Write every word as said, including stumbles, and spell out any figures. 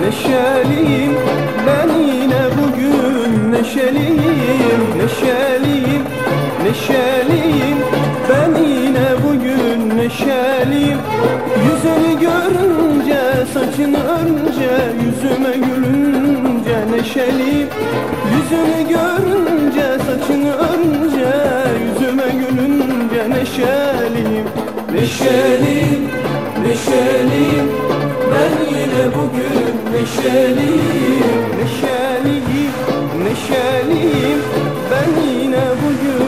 neşeliyim. Ben yine bugün neşeliyim, neşeliyim, neşeliyim. Ben yine bugün neşeliyim. Yüzünü görünce, saçını örünce, yüzüme gülünce neşeliyim. Yüzünü görünce, saçını örünce, yüzüme gülünce neşeliyim. Neşeliyim, neşeliyim. Ben yine bugün neşeliyim, neşeliyim, neşeliyim. Ben yine bugün